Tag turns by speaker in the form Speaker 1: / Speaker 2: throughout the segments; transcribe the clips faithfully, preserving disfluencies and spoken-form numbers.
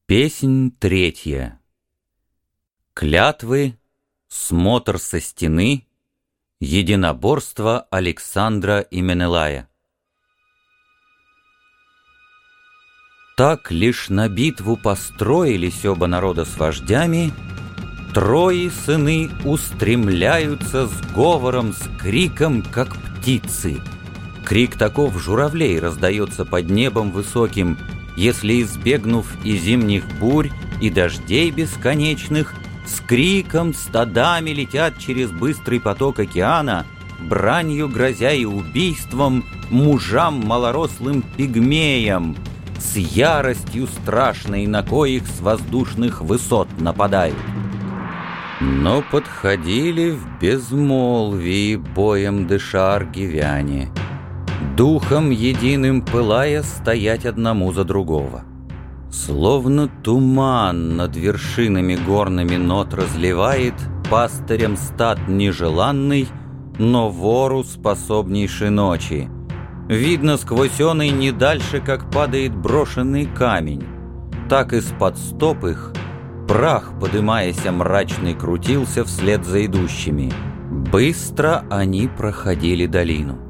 Speaker 1: Песнь третья. Клятвы, смотр со стены, единоборство Александра и Менелая. Так лишь на битву построились оба народа с вождями, трои сыны устремляются с говором, с криком, как птицы. Крик таков журавлей раздается под небом высоким, если, избегнув и зимних бурь, и дождей бесконечных, с криком стадами летят через быстрый поток океана, бранью грозя и убийством мужам малорослым пигмеям, с яростью страшной, на коих с воздушных высот нападают. Но подходили в безмолвии, боем дыша аргивяне, духом единым пылая стоять одному за другого. Словно туман над вершинами горными нот разливает пастырям стад нежеланный, но вору способнейшей ночи. Видно сквозь оный не дальше, как падает брошенный камень. Так из-под стоп их прах, подымаясь мрачный, крутился вслед за идущими. Быстро они проходили долину.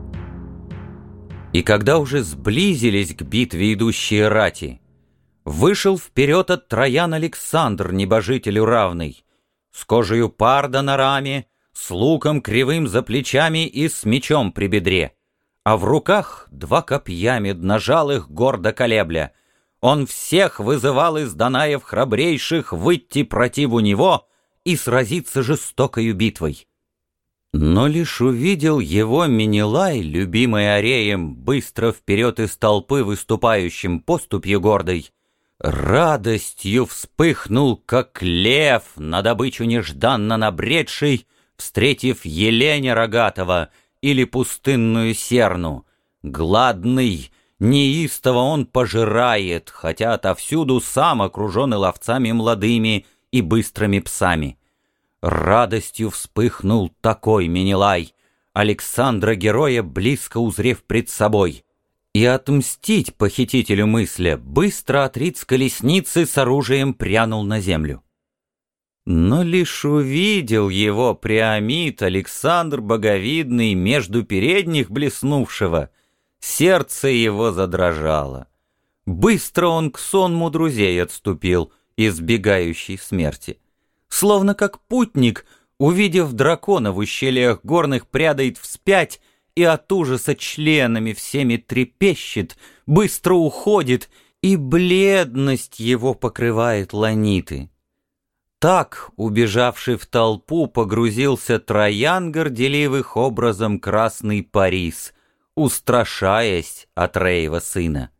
Speaker 1: И когда уже сблизились к битве идущие рати, вышел вперед от троян Александр, небожителю равный, с кожею парда на раме, с луком кривым за плечами и с мечом при бедре, а в руках два копья медножалых гордо колебля. Он всех вызывал из Данаев храбрейших выйти противу него и сразиться жестокою битвой. Но лишь увидел его Менелай, любимый Ареем, быстро вперед из толпы выступающим поступью гордой, радостью вспыхнул, как лев, на добычу нежданно набредший, встретив еленя рогатого или пустынную серну. Гладный, неистово он пожирает, хотя отовсюду сам окружен и ловцами молодыми и быстрыми псами. Радостью вспыхнул такой Менелай, Александра-героя близко узрев пред собой, и отмстить похитителю мысля быстро от риц колесницы с оружием прянул на землю. Но лишь увидел его Приамид, Александр боговидный, между передних блеснувшего, сердце его задрожало. Быстро он к сонму друзей отступил, избегающий смерти. Словно как путник, увидев дракона в ущельях горных, прядает вспять и от ужаса членами всеми трепещет, быстро уходит, и бледность его покрывает ланиты. Так, убежавший в толпу, погрузился Троян горделивых образом красный Парис, устрашаясь Атреева сына.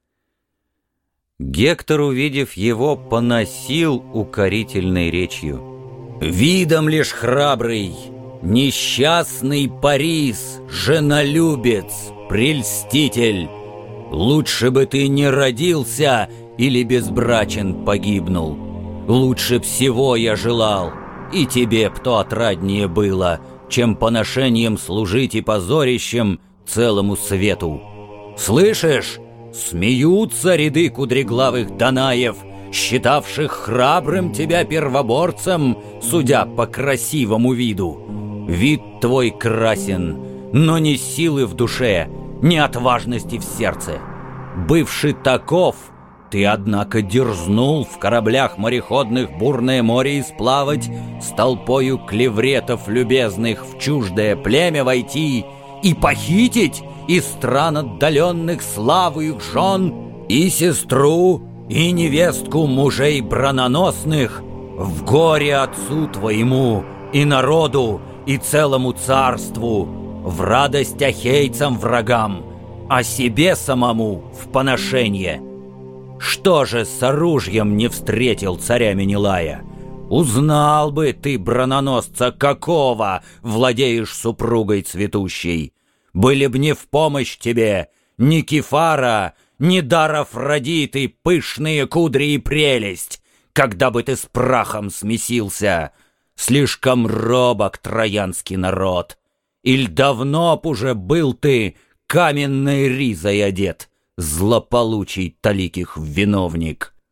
Speaker 1: Гектор, увидев его, поносил укорительной речью: «Видом лишь храбрый, несчастный Парис, женолюбец, прельститель, лучше бы ты не родился или безбрачен погибнул. Лучше всего я желал, и тебе б то отраднее было, чем поношением служить и позорищем целому свету. Слышишь, смеются ряды кудреглавых Данаев, считавших храбрым тебя первоборцем, судя по красивому виду. Вид твой красен, но ни силы в душе, ни отважности в сердце. Бывший таков, ты, однако, дерзнул в кораблях мореходных бурное море исплавать, с толпою клевретов любезных в чуждое племя войти и похитить из стран отдаленных славу их жен и сестру, и невестку мужей брононосных, в горе отцу твоему и народу, и целому царству, в радость ахейцам врагам, а себе самому в поношение. Что же с оружием не встретил царя Менелая? Узнал бы ты, брононосца, какого владеешь супругой цветущей. Были б не в помощь тебе ни Кефара, ни дар Афродиты, пышные кудри и прелесть, когда бы ты с прахом смесился. Слишком робок троянский народ. Иль давно б уже был ты каменной ризой одет, злополучий таликих виновник.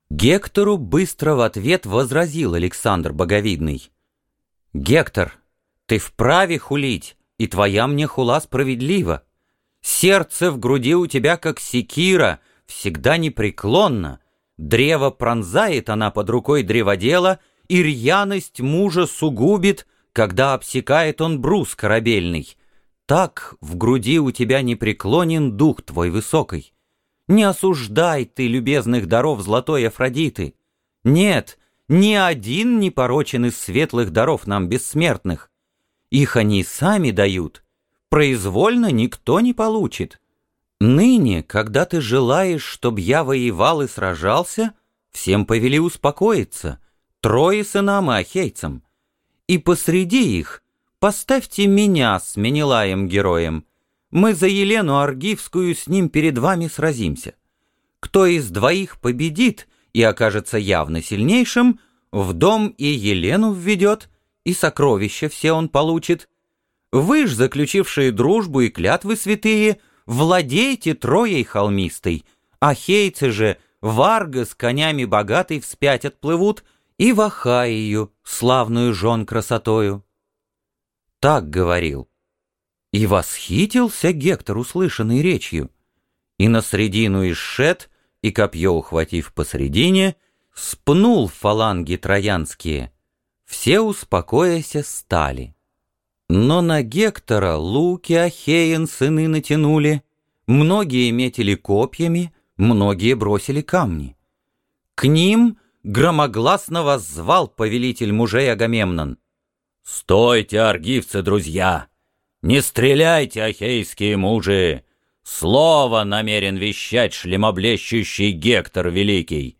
Speaker 1: Гектору быстро в ответ возразил Александр Боговидный: «Гектор, ты вправе хулить, и твоя мне хула справедлива. Сердце в груди у тебя, как секира, всегда непреклонно. Древо пронзает она под рукой древодела, и рьяность мужа сугубит, когда обсекает он брус корабельный. Так в груди у тебя непреклонен дух твой высокий. Не осуждай ты любезных даров золотой Афродиты. Нет, ни один не порочен из светлых даров нам бессмертных. Их они сами дают, произвольно никто не получит. Ныне, когда ты желаешь, чтоб я воевал и сражался, всем повели успокоиться, трое сынам и ахейцам. И посреди их поставьте меня с Менелаем героем. Мы за Елену Аргивскую с ним перед вами сразимся. Кто из двоих победит и окажется явно сильнейшим, в дом и Елену введет, и сокровища все он получит. Вы ж, заключившие дружбу и клятвы святые, владейте Троей холмистой, ахейцы же Варга с конями богатой вспять отплывут и в Ахаию, славную жен красотою». Так говорил. И восхитился Гектор услышанной речью, и на средину исшед, и копье ухватив посредине, спнул фаланги троянские. Все, успокояся, стали. Но на Гектора луки ахеен сыны натянули, многие метили копьями, многие бросили камни. К ним громогласно воззвал повелитель мужей Агамемнон: «Стойте, аргивцы, друзья! Не стреляйте, ахейские мужи! Слово намерен вещать шлемоблещущий Гектор Великий!»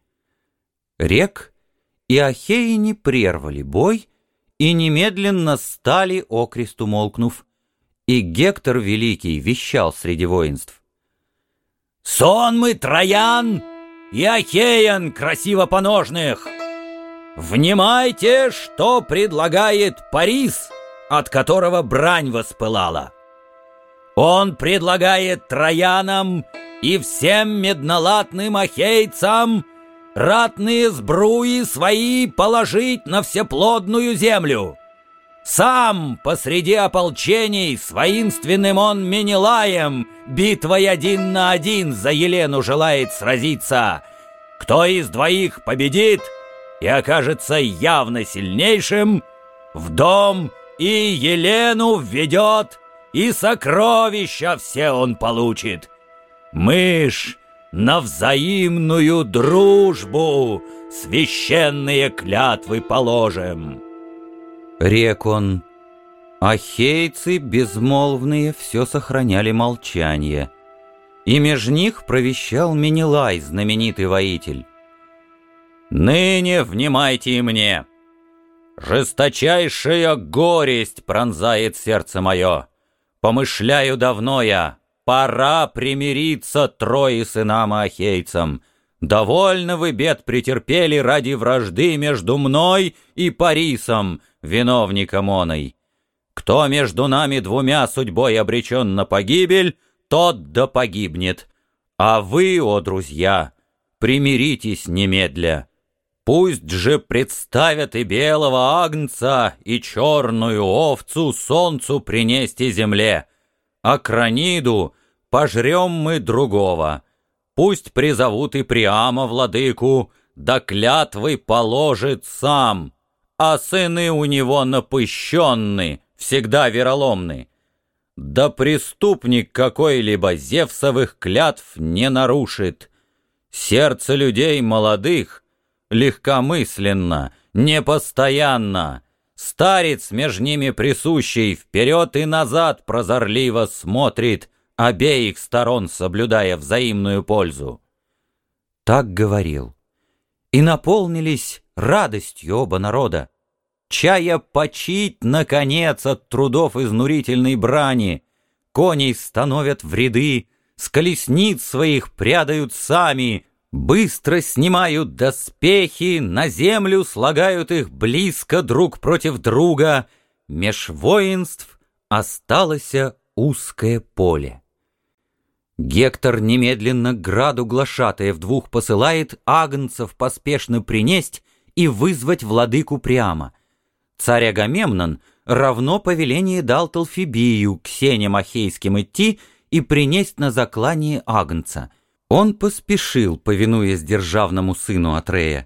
Speaker 1: Рек и ахеяне прервали бой, и немедленно стали, окрест умолкнув, и Гектор Великий вещал среди воинств: «Сонмы троян и ахеян красиво-поножных! Внимайте, что предлагает Парис, от которого брань воспылала. Он предлагает троянам и всем меднолатным ахейцам ратные сбруи свои положить на всеплодную землю. Сам посреди ополчений с воинственным он Менелаем битвой один на один за Елену желает сразиться. Кто из двоих победит и окажется явно сильнейшим, в дом и Елену введет, и сокровища все он получит. Мы ж на взаимную дружбу священные клятвы положим». Рек он. Ахейцы безмолвные все сохраняли молчание, и меж них провещал Менелай, знаменитый воитель: «Ныне внимайте и мне. Жесточайшая горесть пронзает сердце мое. Помышляю давно я, пора примириться трое сынам и ахейцам. Довольно вы бед претерпели ради вражды между мной и Парисом, виновником оной. Кто между нами двумя судьбой обречен на погибель, тот да погибнет. А вы, о друзья, примиритесь немедля. Пусть же представят и белого агнца, и черную овцу солнцу принести земле. А Краниду пожрем мы другого. Пусть призовут и Приама владыку, да клятвы положит сам. А сыны у него напыщенны, всегда вероломны. Да преступник какой-либо Зевсовых клятв не нарушит. Сердце людей молодых легкомысленно, непостоянно. Старец меж ними присущий вперед и назад прозорливо смотрит, обеих сторон соблюдая взаимную пользу». Так говорил. И наполнились радостью оба народа, чая почить, наконец, от трудов изнурительной брани. Коней становят в ряды, с колесниц своих прядают сами, быстро снимают доспехи, на землю слагают их близко друг против друга. Меж воинств осталось узкое поле. Гектор немедленно граду глашатаев двух посылает агнцев поспешно принесть и вызвать владыку Приама. Царь Агамемнон равно повеление дал Талфибию к сеням ахейским идти и принесть на заклание агнца. Он поспешил, повинуясь державному сыну Атрея.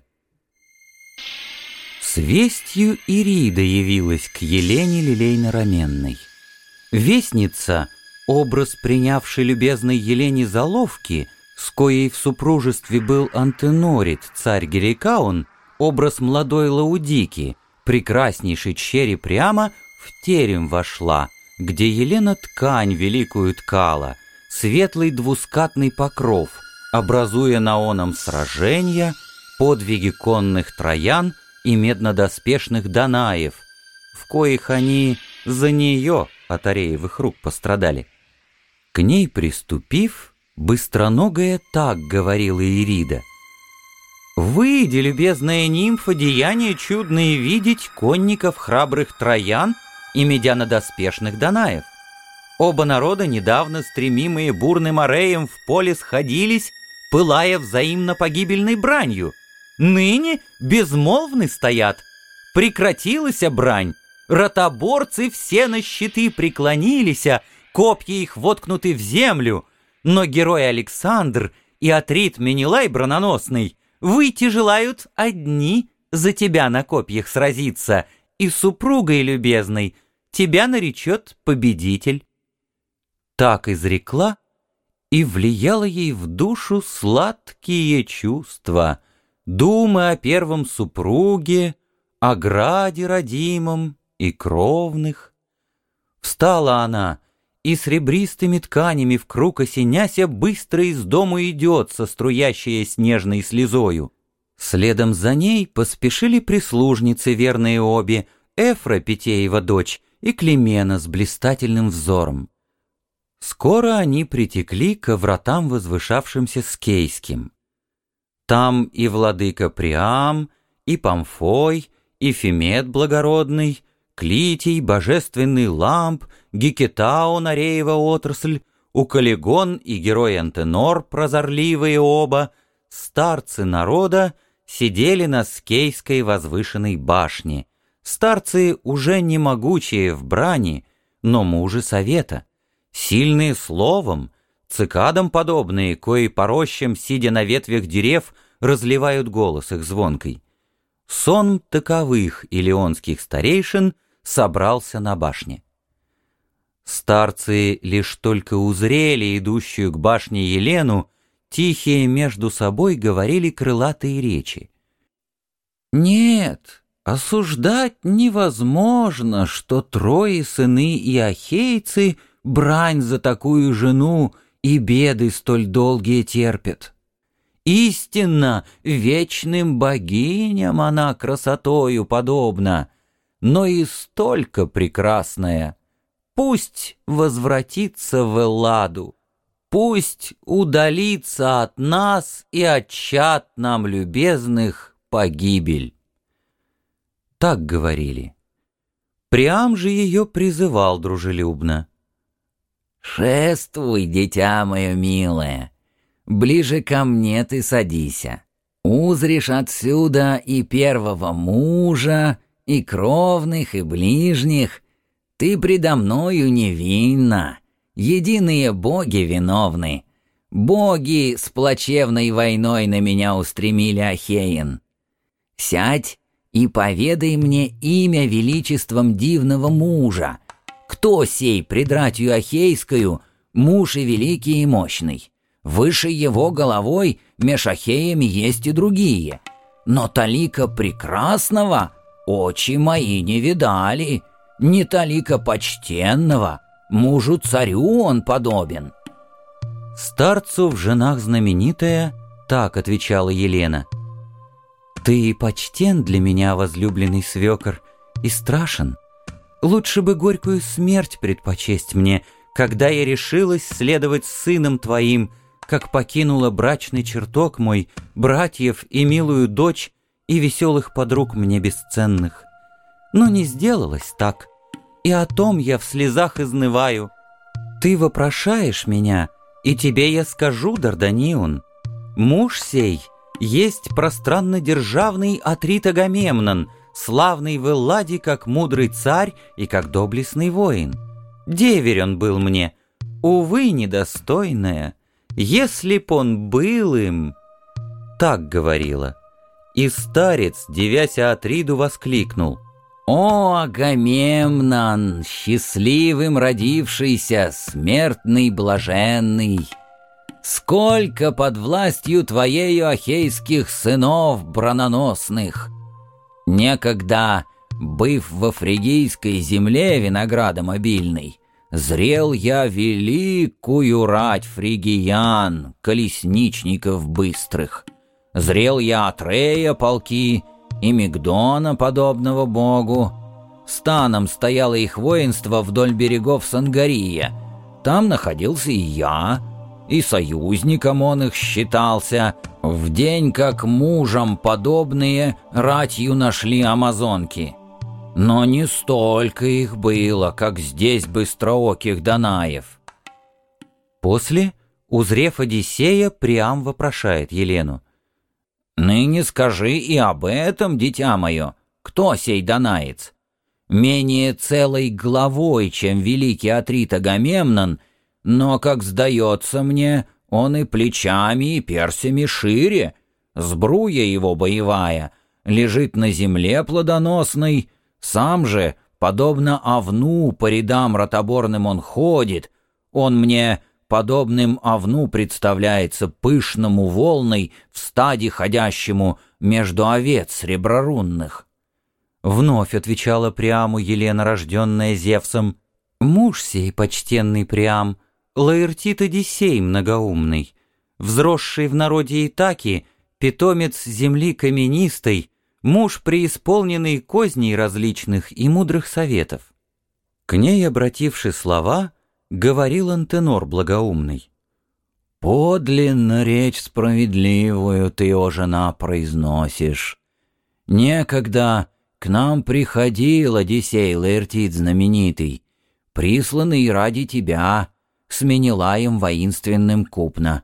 Speaker 1: С вестью Ирида явилась к Елене лилейно-раменной. Вестница, образ принявший любезной Елене заловки, с коей в супружестве был Антенорит, царь Герикаон, образ молодой Лаудики, прекраснейшей чере Приама, в терем вошла, где Елена ткань великую ткала, светлый двускатный покров, образуя на оном сражения, подвиги конных троян и меднодоспешных данаев, в коих они за нее от Ареевых рук пострадали. К ней приступив, быстроногая так говорила Ирида: «Выйди, любезная нимфа, деяния чудные видеть конников храбрых троян и медянодоспешных данаев. Оба народа, недавно стремимые бурным Ареем, в поле сходились, пылая взаимно погибельной бранью. Ныне безмолвны стоят. Прекратилась брань. Ротоборцы все на щиты преклонились, копья их воткнуты в землю. Но герой Александр и Атрит Менелай брононосный выйти желают одни за тебя на копьях сразиться, и супругой любезной тебя наречет победитель». Так изрекла, и влияло ей в душу сладкие чувства, думы о первом супруге, о граде родимом и кровных. Встала она, и с ребристыми тканями в круг осеняся быстро из дому идет со струящей снежной слезою. Следом за ней поспешили прислужницы верные обе, Эфра, Питеева дочь, и Климена с блистательным взором. Скоро они притекли ко вратам, возвышавшимся Скейским. Там и владыка Приам, и Памфой, и Фимет благородный, Клитий, божественный Ламп, Гекетаон, Ареева отрасль, Укалигон и герой Антенор, прозорливые оба, старцы народа, сидели на Скейской возвышенной башне. Старцы уже не могучие в брани, но мужи совета, сильные словом, цикадам подобные, кои по рощам, сидя на ветвях дерев, разливают голос их звонкой. Сон таковых илионских старейшин собрался на башне. Старцы лишь только узрели идущую к башне Елену, тихие между собой говорили крылатые речи. «Нет, осуждать невозможно, что трое сыны и ахейцы брань за такую жену и беды столь долгие терпят. Истинно, вечным богиням она красотою подобна, но и столько прекрасная. Пусть возвратится в Элладу, пусть удалится от нас и от чад нам любезных погибель». Так говорили. Приам же ее призывал дружелюбно: «Шествуй, дитя мое милое, ближе ко мне ты садися. Узришь отсюда и первого мужа, и кровных, и ближних. Ты предо мною невинна, единые боги виновны. Боги с плачевной войной на меня устремили Ахеин. Сядь и поведай мне имя величеством дивного мужа. Кто сей пред ратью Ахейскою, муж и великий и мощный? Выше его головой меж Ахеями есть и другие. Но талика прекрасного очи мои не видали, не талика почтенного, мужу-царю он подобен». Старцу в женах знаменитая так отвечала Елена: «Ты почтен для меня, возлюбленный свекор, и страшен. Лучше бы горькую смерть предпочесть мне, когда я решилась следовать с сыном твоим, как покинула брачный чертог мой, братьев и милую дочь и веселых подруг мне бесценных. Но не сделалось так, и о том я в слезах изнываю. Ты вопрошаешь меня, И тебе я скажу, Дарданион, муж сей есть пространно-державный Атрит Агамемнон, славный в Элладе, как мудрый царь и как доблестный воин. Деверь он был мне, увы, недостойная, если б он был им. Так говорила. И старец, дивяся Атриду, воскликнул: «О, Агамемнон, счастливым родившийся, смертный блаженный! Сколько под властью твоею ахейских сынов брононосных! Некогда, быв во фригийской земле виноградом обильной, зрел я великую рать фригиян, колесничников быстрых. Зрел я Атрея полки и Мигдона, подобного богу. Станом стояло их воинство вдоль берегов Сангария. Там находился и я, и союзником он их считался. В день, как мужам подобные, ратью нашли амазонки. Но не столько их было, как здесь быстрооких Данаев». После, узрев Одиссея, Приам вопрошает Елену: «Ныне скажи и об этом, дитя мое, кто сей данаец? Менее целой главой, чем великий Атрит Агамемнон, но, как сдается мне, он и плечами, и персями шире. Сбруя его боевая лежит на земле плодоносной, сам же, подобно овну, по рядам ротоборным он ходит. Он мне подобным овну представляется пышному волной в стаде ходящему между овец среброрунных». Вновь отвечала Приаму Елена, рожденная Зевсом: «Муж сей, почтенный Приам, Лаэртит Одиссей многоумный, взросший в народе Итаки, питомец земли каменистой, муж, преисполненный козней различных и мудрых советов». К ней, обративши слова, говорил Антенор благоумный: «Подлинно речь справедливую ты, о жена, произносишь. Некогда к нам приходил Одиссей Лаэртит знаменитый, присланный ради тебя, с Менелаем воинственным купно.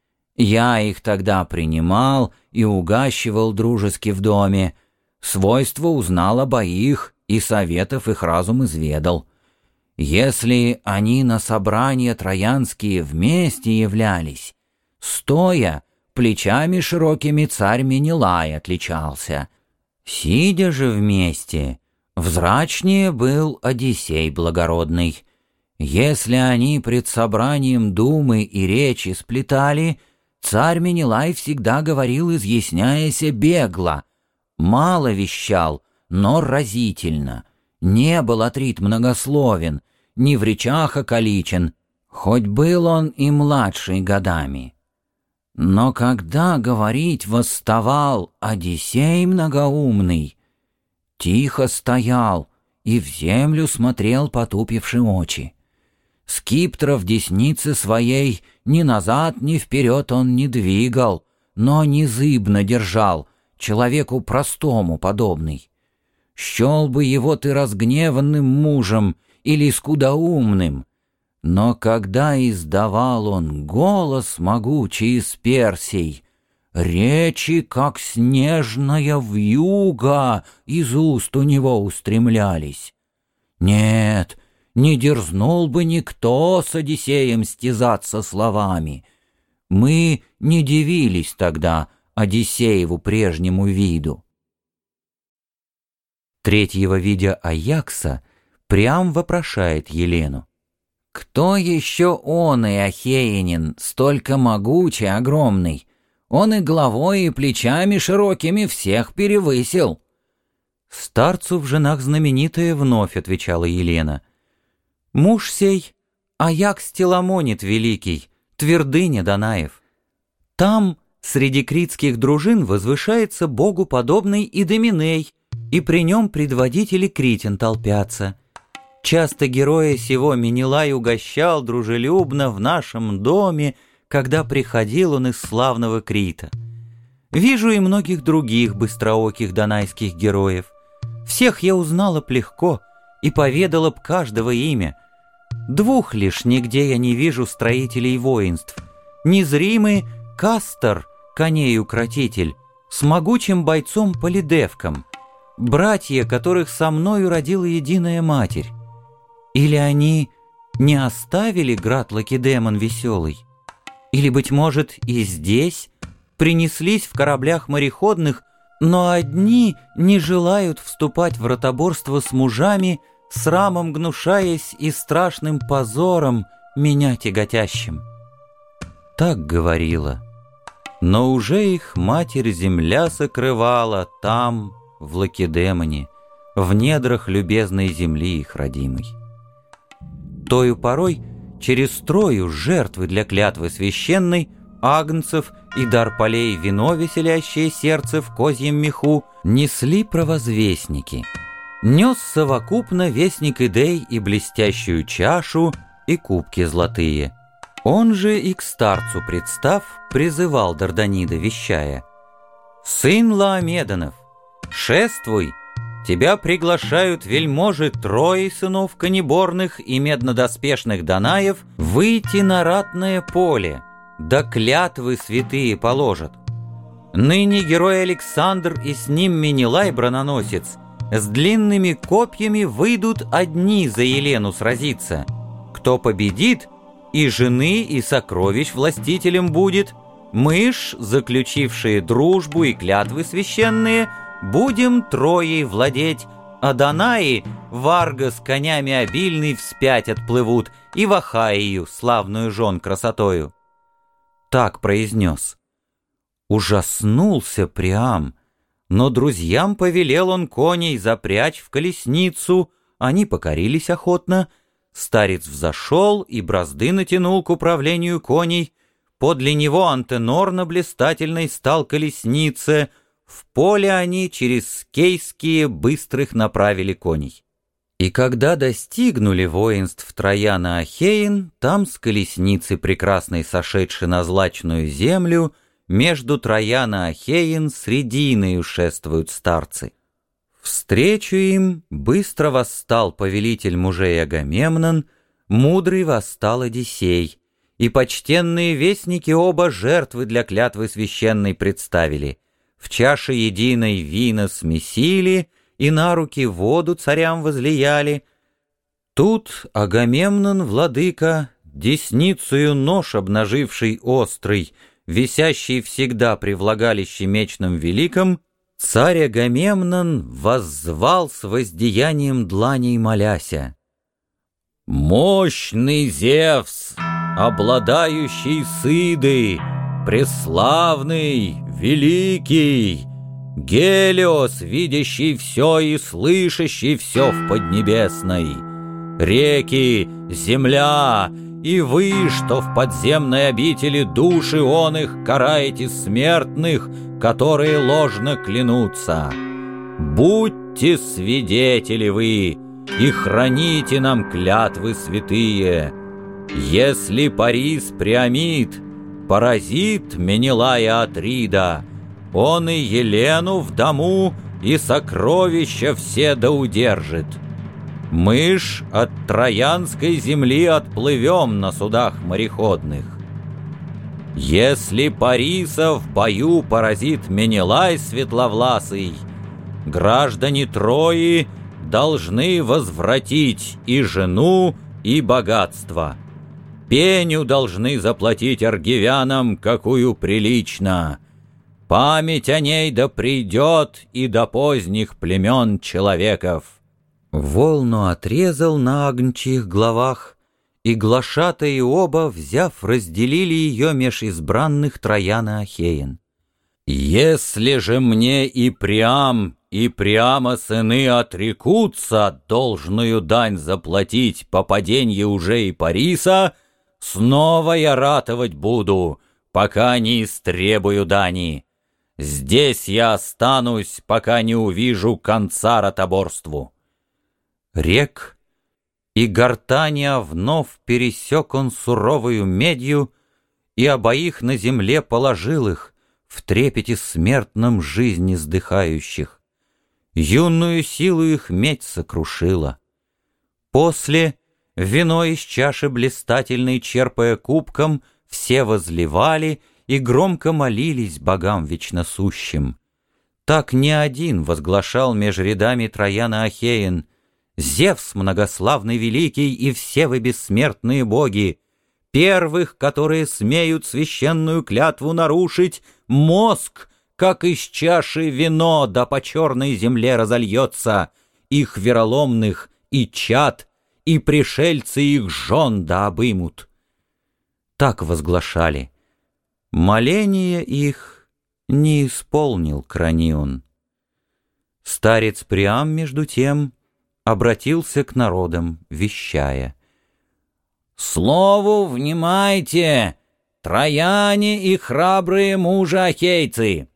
Speaker 1: Я их тогда принимал и угащивал дружески в доме, свойства узнал обоих и советов их разум изведал. Если они на собрания троянские вместе являлись, стоя, плечами широкими царь Менелай отличался. Сидя же вместе, взрачнее был Одиссей благородный. Если они пред собранием думы и речи сплетали, царь Менелай всегда говорил, изъясняяся бегло, мало вещал, но разительно. Не был Атрит многословен, ни в речах околичен, хоть был он и младший годами. Но когда говорить восставал Одиссей многоумный, тихо стоял и в землю смотрел, потупивши очи. Скиптра в деснице своей ни назад, ни вперед он не двигал, но незыбно держал, человеку простому подобный. Счел бы его ты разгневанным мужем или скудоумным, но когда издавал он голос могучий из Персей, речи, как снежная вьюга, из уст у него устремлялись. Нет, не дерзнул бы никто с Одиссеем стязаться словами. Мы не дивились тогда Одиссееву прежнему виду». Третьего видя Аякса, Приам вопрошает Елену: «Кто еще он и ахеянин, столько могучий, огромный? Он и головой, и плечами широкими всех перевысил». Старцу в женах знаменитая вновь отвечала Елена: «Муж сей — Аякс Теламонит великий, твердыня Данаев. Там среди критских дружин возвышается богу подобный Идоминей, и при нем предводители критян толпятся. Часто героя сего Менелай угощал дружелюбно в нашем доме, когда приходил он из славного Крита. Вижу и многих других быстрооких донайских героев. Всех я узнала б легко и поведала б каждого имя. Двух лишь нигде я не вижу строителей воинств. Незримый Кастор, коней-укротитель, с могучим бойцом Полидевком, братья, которых со мною родила единая матерь. Или они не оставили град Лакедемон веселый? Или, быть может, и здесь принеслись в кораблях мореходных, но одни не желают вступать в ротоборство с мужами, срамом гнушаясь и страшным позором меня тяготящим. Так говорила, но уже их матерь-земля сокрывала там, в Лакедемоне, в недрах любезной земли их родимой. Тою порой через Трою жертвы для клятвы священной, агнцев и дар полей вино, веселящее сердце в козьем меху, несли провозвестники. Нес совокупно вестник Идей и блестящую чашу, и кубки золотые. Он же и к старцу представ, призывал Дарданида, вещая: «Сын Лаомеданов, шествуй! Тебя приглашают вельможи Трои, сынов конеборных и меднодоспешных Данаев, выйти на ратное поле, да клятвы святые положат. Ныне герой Александр и с ним Менелай брононосец с длинными копьями выйдут одни за Елену сразиться. Кто победит, и жены, и сокровищ властителем будет. Мы ж, заключившие дружбу и клятвы священные, будем Троей владеть, а Данаи, Варга с конями обильный, вспять отплывут, и в Ахаию, славную жен красотою». Так произнес. Ужаснулся Приам, но друзьям повелел он коней запрячь в колесницу, они покорились охотно. Старец взошел и бразды натянул к управлению коней. Подле него Антенор на блистательной стал колеснице. В поле они через Скейские быстрых направили коней. И когда достигнули воинств Трояна Ахеин, там с колесницы прекрасной сошедши на злачную землю, между Трояна Ахеин срединою шествуют старцы. Встречу им быстро восстал повелитель мужей Агамемнон, мудрый восстал Одиссей, и почтенные вестники оба жертвы для клятвы священной представили. В чаше единой вина смесили, и на руки воду царям возлияли. Тут Агамемнон, владыка, десницею нож обнаживший острый, висящий всегда при влагалище мечном великом, царь Агамемнон воззвал с воздеянием дланей моляся: «Мощный Зевс, обладающий Сидой, преславный, великий, Гелиос, видящий все и слышащий все в Поднебесной, реки, земля, и вы, что в подземной обители души он их караете смертных, которые ложно клянутся. Будьте свидетели вы и храните нам клятвы святые. Если Парис Приамид поразит Менелая Атрида, он и Елену в дому, и сокровища все да удержит. Мы ж от Троянской земли отплывем на судах мореходных. Если Париса в бою поразит Менелай светловласый, граждане Трои должны возвратить и жену, и богатство. Пеню должны заплатить аргивянам, какую прилично. Память о ней да придет и до поздних племен человеков». Волну отрезал на агнчьих главах, и глашатые оба, взяв, разделили ее меж избранных Трояна Ахеин. «Если же мне и Приам, и Приама сыны отрекутся должную дань заплатить по паденье уже и Париса, снова я ратовать буду, пока не истребую дани. Здесь я останусь, пока не увижу конца ротоборству». Рек и гортаня вновь пересек он суровою медью, и обоих на земле положил их, в трепете смертном жизни сдыхающих. Юную силу их медь сокрушила. После Вино из чаши блистательной черпая кубком, все возливали и громко молились богам вечносущим. Так не один возглашал меж рядами Трояна Ахеен: «Зевс многославный великий и все вы бессмертные боги, первых, которые смеют священную клятву нарушить, мозг, как из чаши вино, да по черной земле разольется, их вероломных и чад, и пришельцы их жен да обымут». Так возглашали. Моление их не исполнил Кранион. Старец Приам, между тем, обратился к народам, вещая: «Слову внимайте, трояне и храбрые мужи ахейцы!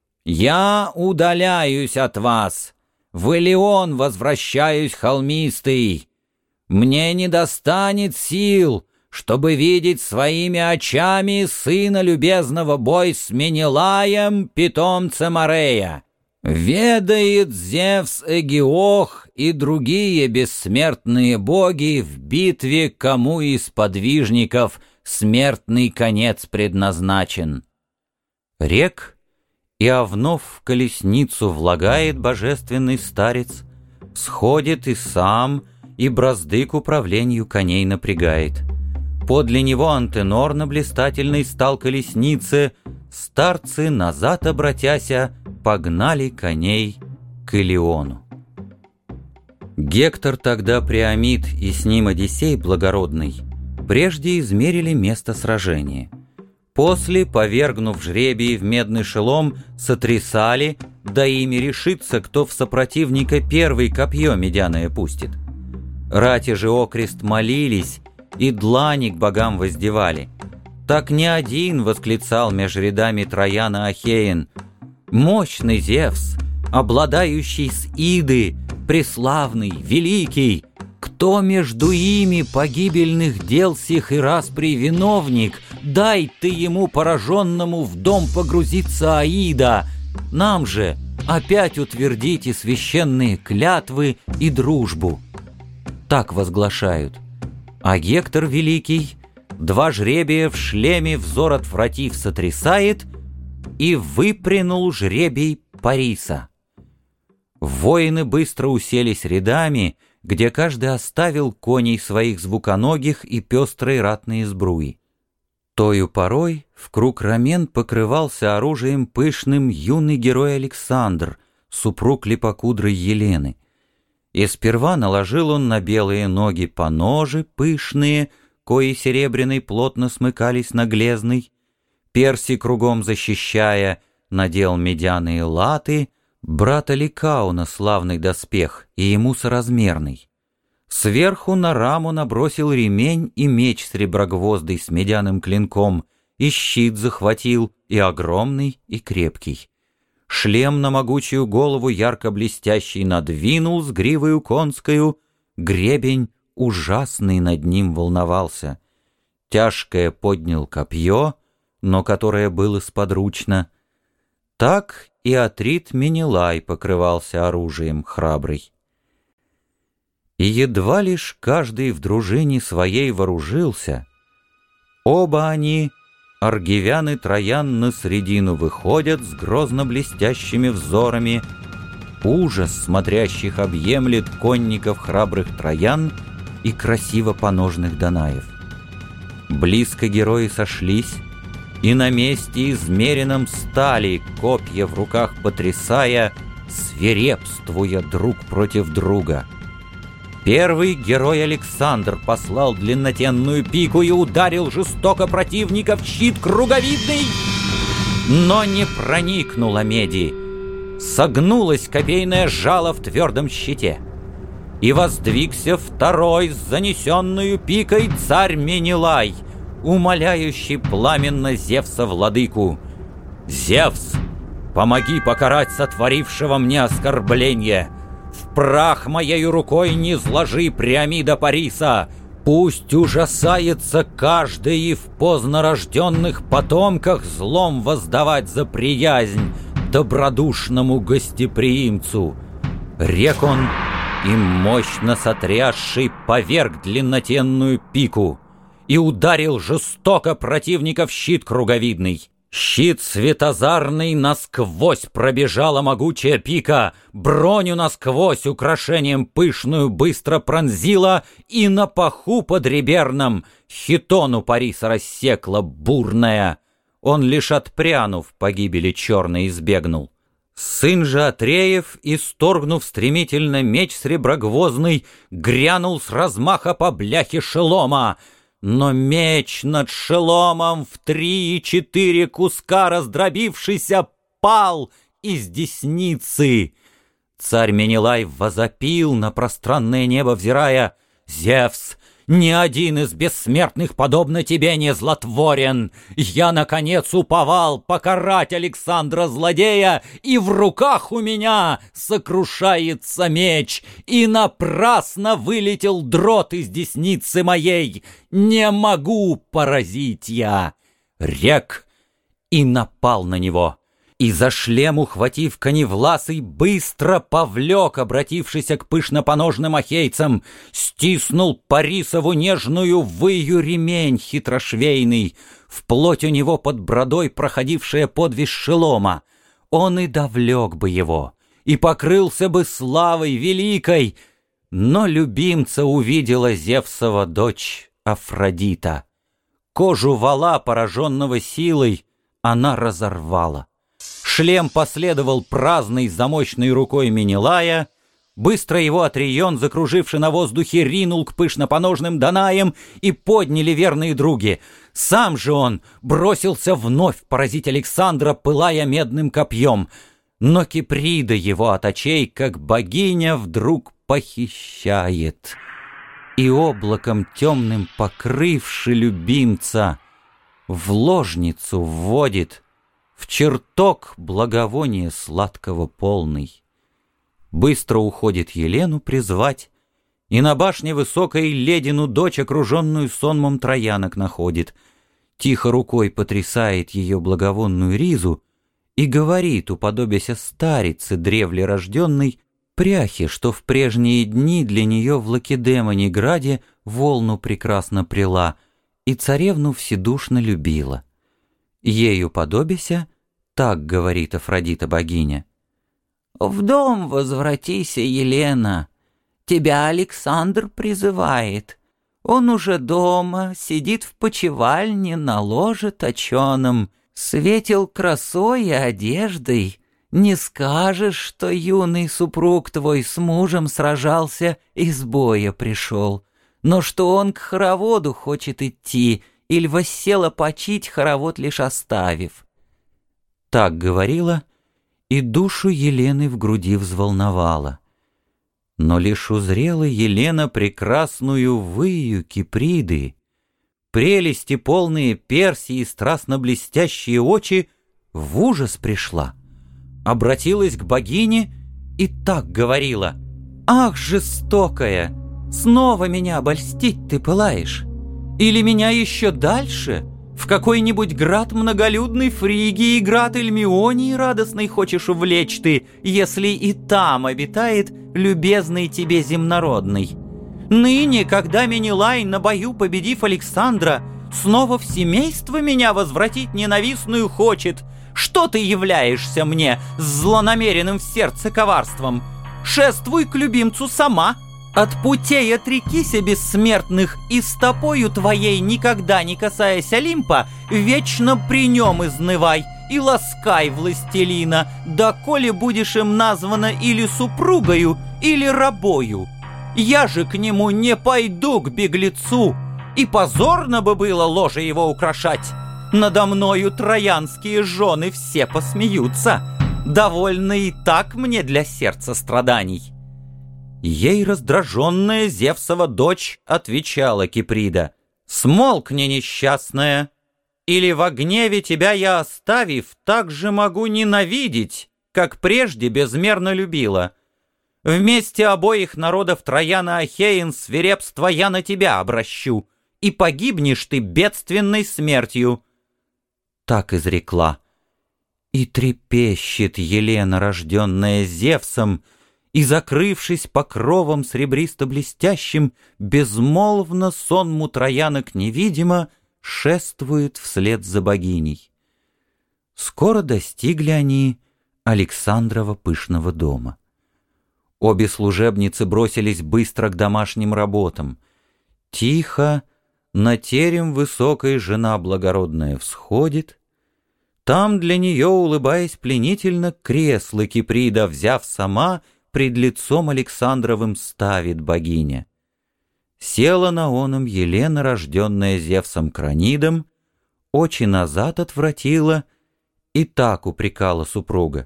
Speaker 1: Я удаляюсь от вас, в Илион возвращаюсь холмистый. Мне не достанет сил, чтобы видеть своими очами сына любезного бой с Менелаем, питомцем Арея. Ведает Зевс Эгиох и другие бессмертные боги в битве, кому из подвижников смертный конец предназначен». Рек и овнов в колесницу влагает божественный старец, сходит и сам, и бразды к управлению коней напрягает. Подле него Антенор на блистательной стал колеснице, старцы, назад обратяся, погнали коней к Илиону. Гектор тогда Приамид и с ним Одиссей благородный прежде измерили место сражения. После, повергнув жребий в медный шелом, сотрясали, да ими решится, кто в сопротивника первый копье медяное пустит. Рати же окрест молились, и длани к богам воздевали. Так не один восклицал меж рядами Трояна Ахеен: «Мощный Зевс, обладающий с Иды, преславный, великий, кто между ими погибельных дел сих и распри виновник, дай ты ему пораженному в дом погрузиться Аида, нам же опять утвердите священные клятвы и дружбу». Так возглашают. А Гектор великий два жребия в шлеме взор отвратив сотрясает и выпрянул жребий Париса. Воины быстро уселись рядами, где каждый оставил коней своих звуконогих и пестрой ратные сбруи. Тою порой в круг рамен покрывался оружием пышным юный герой Александр, супруг липокудрой Елены. И сперва наложил он на белые ноги поножи пышные, кои серебряной плотно смыкались на глезной, перси кругом защищая, надел медяные латы, брата Ликауна славный доспех и ему соразмерный. Сверху на раму набросил ремень и меч среброгвоздый с медяным клинком, и щит захватил, и огромный, и крепкий. Шлем на могучую голову ярко блестящий надвинул с гривою конскою, гребень ужасный над ним волновался. Тяжкое поднял копье, но которое было сподручно. Так и Атрит Менелай покрывался оружием храбрый. И едва лишь каждый в дружине своей вооружился, оба они, аргивян и Троян, на средину выходят с грозно блестящими взорами, ужас смотрящих объемлет конников храбрых Троян и красиво поножных Данаев. Близко герои сошлись, и на месте измеренном стали, копья в руках потрясая, свирепствуя друг против друга. Первый герой Александр послал длиннотенную пику и ударил жестоко противника в щит круговидный, но не проникнула меди. Согнулось копейное жало в твердом щите. И воздвигся второй с занесенную пикой царь Менелай, умоляющий пламенно Зевса владыку: «Зевс, помоги покарать сотворившего мне оскорбление! В прах моею рукой не сложи Приамида Париса! Пусть ужасается каждый и в позднорожденных потомках злом воздавать за приязнь добродушному гостеприимцу!» Рек он, И мощно сотрясший поверг длиннотенную пику и ударил жестоко противника в щит круговидный. Щит светозарный насквозь пробежала могучая пика, броню насквозь украшением пышную быстро пронзила, и на паху подреберном хитону Парис рассекла бурная. Он лишь отпрянув погибели черной избегнул. Сын же Атреев, исторгнув стремительно меч среброгвоздный, грянул с размаха по бляхе шелома. Но меч над шеломом в три и четыре куска раздробившийся пал из десницы. Царь Менелай возопил, на пространное небо взирая: «Зевс, ни один из бессмертных подобно тебе не злотворен! Я, наконец, уповал покарать Александра злодея, и в руках у меня сокрушается меч, и напрасно вылетел дрот из десницы моей. Не могу поразить я!» Рек и напал на него. И за шлем, ухватив коневласый, быстро повлек, обратившийся к пышнопоножным ахейцам, стиснул Парисову нежную выю ремень хитрошвейный, вплоть у него под бродой проходившая подвиж шелома. Он и довлек бы его, и покрылся бы славой великой, но любимца увидела Зевсова дочь Афродита. Кожу вала, пораженного силой, она разорвала. Шлем последовал праздной замочной рукой Менелая. Быстро его Атрион, закруживший на воздухе, ринул к пышнопоножным Данаям, и подняли верные други. Сам же он бросился вновь поразить Александра, пылая медным копьем. Но Киприда его от очей, как богиня, вдруг похищает. И облаком темным покрывши любимца, в ложницу вводит, в чертог благовония сладкого полный. Быстро уходит Елену призвать, и на башне высокой ледину дочь, окруженную сонмом троянок, находит. Тихо рукой потрясает ее благовонную ризу и говорит, уподобяся старице древле рожденной, пряхе, что в прежние дни для нее в Лакедемоне граде волну прекрасно прила и царевну вседушно любила. Ею подобися, так говорит Афродита богиня: «В дом возвратися, Елена, тебя Александр призывает. Он уже дома, сидит в почевальне на ложе точеном, светил красой и одеждой. Не скажешь, что юный супруг твой с мужем сражался и с боя пришел, но что он к хороводу хочет идти, иль воссела почить, хоровод лишь оставив». Так говорила, и душу Елены в груди взволновала. Но лишь узрела Елена прекрасную выю Киприды, прелести полные персии и страстно блестящие очи, в ужас пришла, обратилась к богине и так говорила: «Ах, жестокая, снова меня обольстить ты пылаешь? Или меня еще дальше, в какой-нибудь град многолюдной Фригии, град Эльмионии радостный хочешь увлечь ты, если и там обитает любезный тебе земнородный? Ныне, когда Менелай, на бою победив Александра, снова в семейство меня возвратить ненавистную хочет, что ты являешься мне с злонамеренным в сердце коварством? Шествуй к любимцу сама, от путей отрекися бессмертных, и стопою твоей, никогда не касаясь Олимпа, вечно при нем изнывай и ласкай властелина, доколе будешь им названа или супругою, или рабою. Я же к нему не пойду, к беглецу, и позорно бы было ложе его украшать. Надо мною троянские жены все посмеются. Довольно и так мне для сердца страданий». Ей раздраженная Зевсова дочь отвечала Киприда: «Смолкни, несчастная, или во гневе тебя я, оставив, так же могу ненавидеть, как прежде безмерно любила. Вместе обоих народов Троян и Ахеин свирепство я на тебя обращу, и погибнешь ты бедственной смертью». Так изрекла. И трепещет Елена, рожденная Зевсом, и, закрывшись покровом сребристо-блестящим, безмолвно сонму троянок невидимо шествует вслед за богиней. Скоро достигли они Александрова пышного дома. Обе служебницы бросились быстро к домашним работам. Тихо на терем высокой жена благородная всходит. Там для нее, улыбаясь пленительно, кресло Киприда, взяв сама, пред лицом Александровым ставит богиня. Села на оном Елена, рожденная Зевсом Кранидом, очи назад отвратила и так упрекала супруга.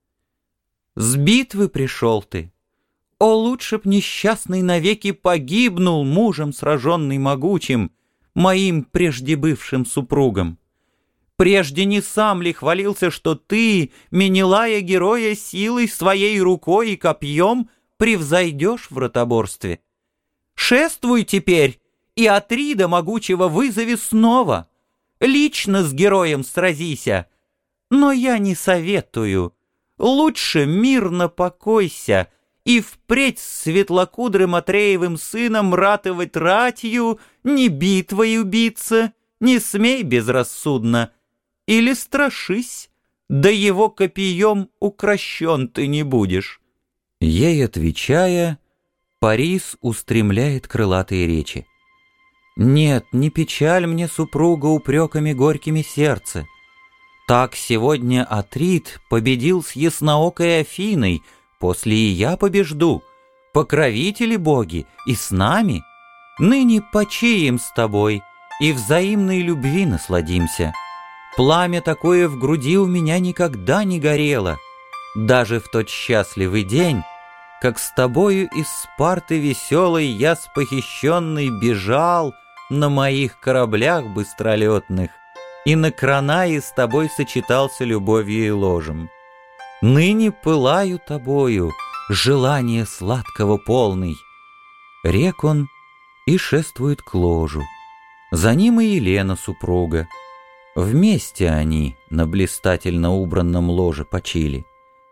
Speaker 1: «С битвы пришел ты! О, лучше б несчастный навеки погибнул мужем, сраженный могучим, моим прежде бывшим супругом! Прежде не сам ли хвалился, что ты, Менелая героя, силой своей рукой и копьем превзойдешь в ротоборстве? Шествуй теперь и Атрида могучего вызови снова, лично с героем сразися, но я не советую, лучше мирно покойся и впредь с светлокудрым Атреевым сыном ратовать ратью, не битвою биться, не смей безрассудно, или страшись, да его копьем укращен ты не будешь».
Speaker 2: Ей отвечая, Парис устремляет крылатые речи. «Нет, не печаль мне, супруга, упреками горькими сердце. Так сегодня Атрид победил с ясноокой Афиной, после и я побежду. Покровители боги и с нами. Ныне почием с тобой и взаимной любви насладимся. Пламя такое в груди у меня никогда не горело. Даже в тот счастливый день, как с тобою из Спарты веселой я с похищенной бежал на моих кораблях быстролетных, и на Кранае с тобой сочетался любовью и ложем. Ныне пылаю тобою, желание сладкого полный». Рек он и шествует к ложу. За ним и Елена супруга. Вместе они на блистательно убранном ложе почили.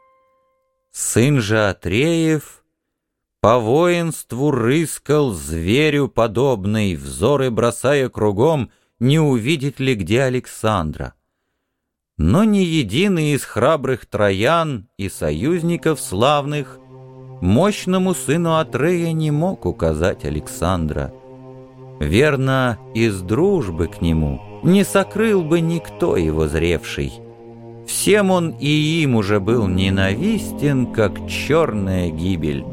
Speaker 2: Сын же Атреев по воинству рыскал зверю подобный, взоры бросая кругом, не увидит ли где Александра. Но ни единый из храбрых троян и союзников славных мощному сыну Атрея не мог указать Александра. Верно, из дружбы к нему не сокрыл бы никто его зревший. Всем он и им уже был ненавистен, как черная гибель.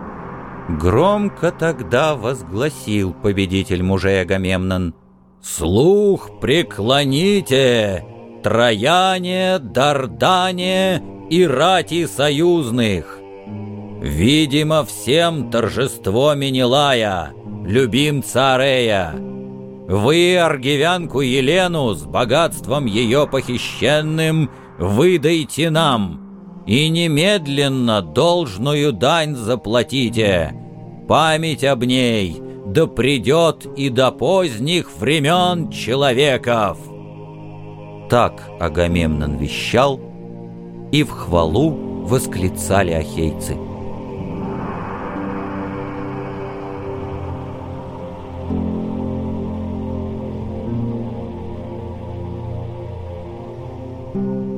Speaker 2: Громко тогда возгласил победитель мужей Агамемнон: «Слух преклоните, трояне, дардане и рати союзных! Видимо всем торжество Менелая, любимца Арея! Вы аргивянку Елену с богатством ее похищенным выдайте нам, и немедленно должную дань заплатите. Память об ней да придет и до поздних времен человеков». Так Агамемнон вещал, и в хвалу восклицали ахейцы.
Speaker 1: Thank you.